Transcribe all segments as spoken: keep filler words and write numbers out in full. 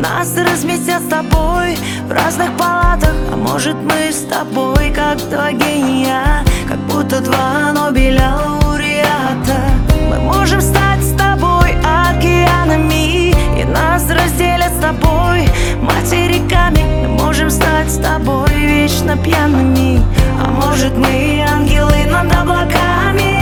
нас разместят с тобой в разных палатах. А может, мы с тобой как два гения, как будто два Нобеля лауреата. Мы можем стать с тобой океанами, и нас разделят с тобой материками. Мы можем стать с тобой вечно пьяными, а может, мы ангелы над облаками.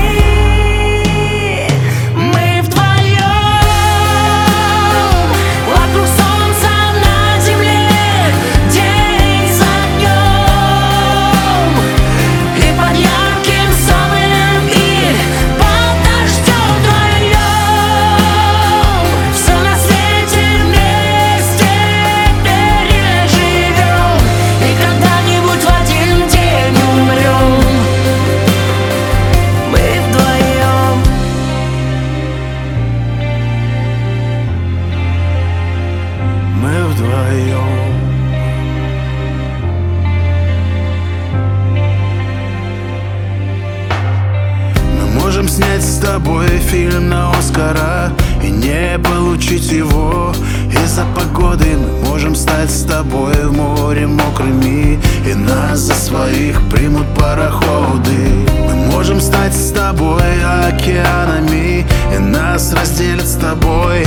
Можем снять с тобой фильм на Оскара и не получить его из-за погоды. Мы можем стать с тобой в море мокрыми, и нас за своих примут пароходы. Мы можем стать с тобой океанами, и нас разделят с тобой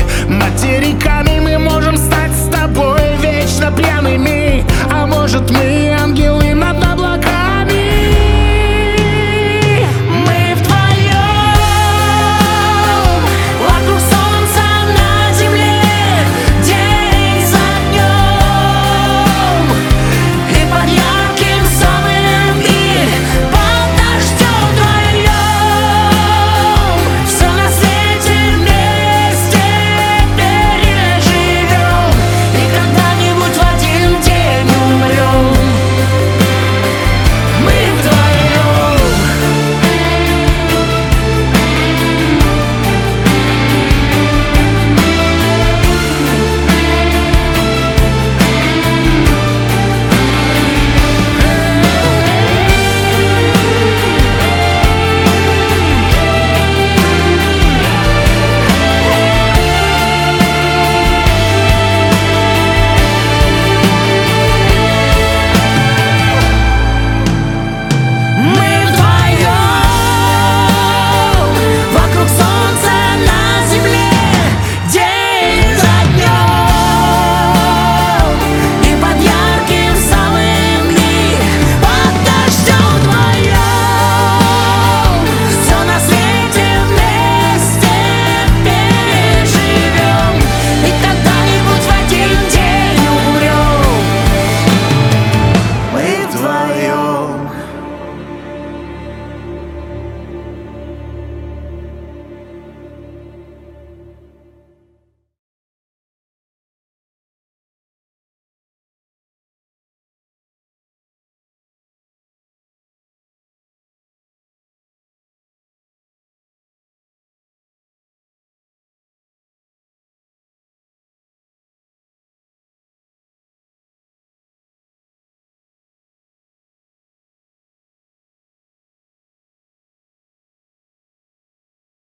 материками. Мы можем стать с тобой вечно пьяными, а может, мы ангелы